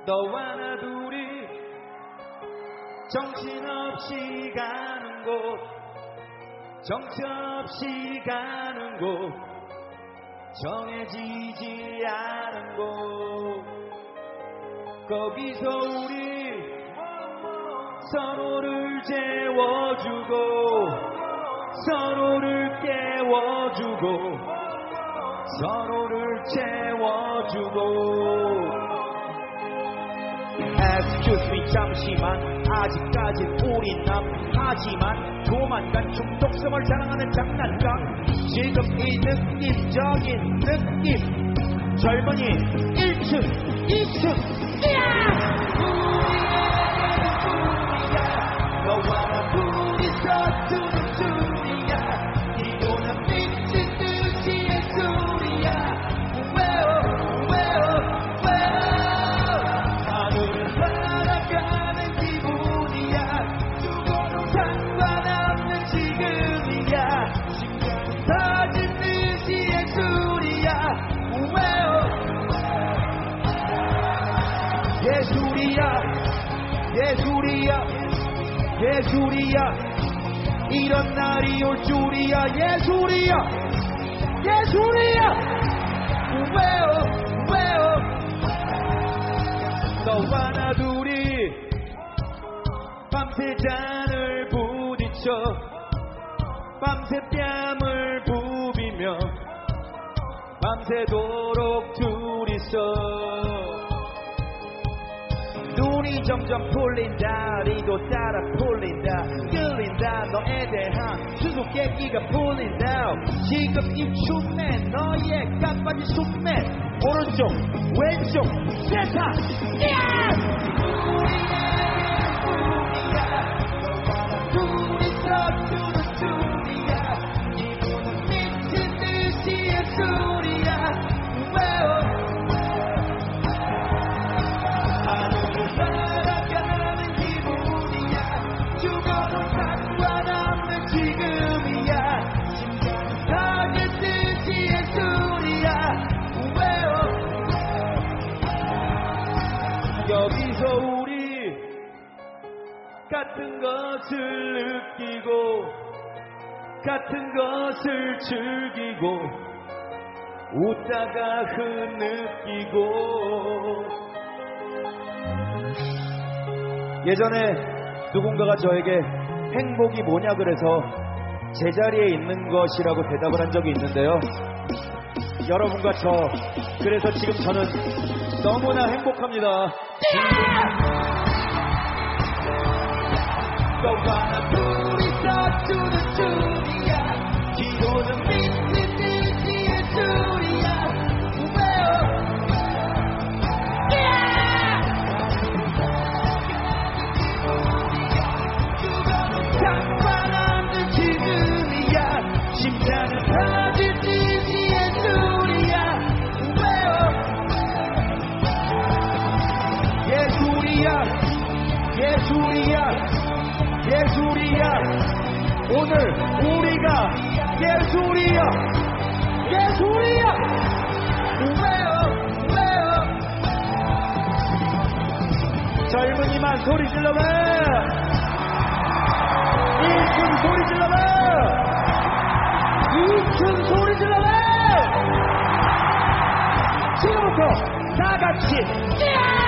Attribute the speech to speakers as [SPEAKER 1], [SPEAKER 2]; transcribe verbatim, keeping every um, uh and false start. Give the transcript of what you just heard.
[SPEAKER 1] 너와 나 둘이 정신없이 가는 곳, 정처없이 가는 곳, 정해지지 않은 곳. 거기서 우리 서로를 재워주고 서로를 깨워주고 서로를 채워주고. Excuse me 잠시만, 아직까지 우린 남하지만 조만간 중독성을 자랑하는 장난감. 지금 이 느낌적인 느낌, 젊은이 일 층 이 층 너와 나 둘이서 두는 둘이야. 이거는 미친 듯이의 소리야. 왜요 왜요 왜요. 하늘을 살아가는 기분이야. 죽어도 상관없는 지금이야. 심장이 터진 듯이의 소리야. 왜요. 예술이야 예술이야 예술이야. 이런 날이 올 줄이야. 예술이야 예술이야. 왜요 왜요. 너와 나 둘이 밤새 잔을 부딪혀 밤새 뺨을 부비며 밤새도록 둘이서. 눈이 점점 풀린다, 리도 따라 풀린다, 끌린다. 너에 대한 수수께끼가 풀린다. 지금 이 춤에 너의 깜빡이 숨에 오른쪽 왼쪽 세상. 둘이서 주는 둘이야. 기분은 미친 듯이의 소리야. 왜요. 살아가는 기분이야. 죽어도 상관없는 지금이야. 심장이 터질 듯이의 소리야. 왜요. 여기서 우리 같은 것을 느끼고 같은 것을 즐기고 웃다가 흐느끼고. 예전에 누군가가 저에게 행복이 뭐냐 그래서 제자리에 있는 것이라고 대답을 한 적이 있는데요. 여러분과 저, 그래서 지금 저는 너무나 행복합니다. 너와 나 둘이서 주는 줄이야. 기도는 미친 듯이의 줄이야. 왜요. 상관없는 지금이야. 심장은 터질 듯이의 소리야. 왜요. 예술이야 예술이야 예술이야. 오늘 우리가 예술이야 예술이야. 왜요 왜요. 젊은이만 소리 질러봐. 일 층 소리 질러봐. 이 층 소리 질러봐. 지금부터 다 같이